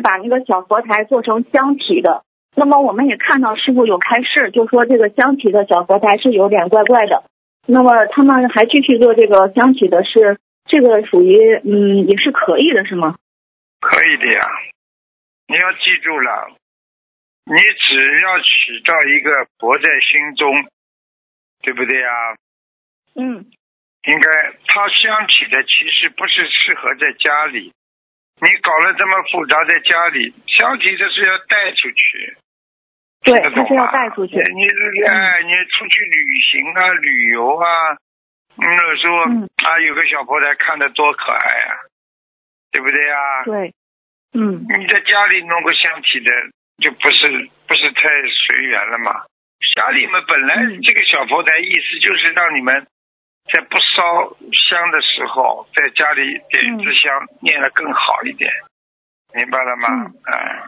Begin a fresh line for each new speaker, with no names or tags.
把那个小佛台做成箱体的。那么我们也看到师傅有开示，就说这个箱体的小佛台是有点怪怪的。那么他们还继续做这个箱体的是，这个属于也是可以的是吗？
可以的呀，你要记住了，你只要起到一个佛在心中，对不对呀？应该它箱体的其实不是适合在家里，你搞了这么复杂在家里，箱体的是要带出去。
对，它是要带出去。
你出去旅行啊、旅游啊，那时候有个小佛台看得多可爱啊，对不对啊？
对，
你在家里弄个箱体的，就不是太随缘了嘛。家里面本来这个小佛台意思就是让你们在不烧香的时候，在家里点一支香，念得更好一点，明白了吗？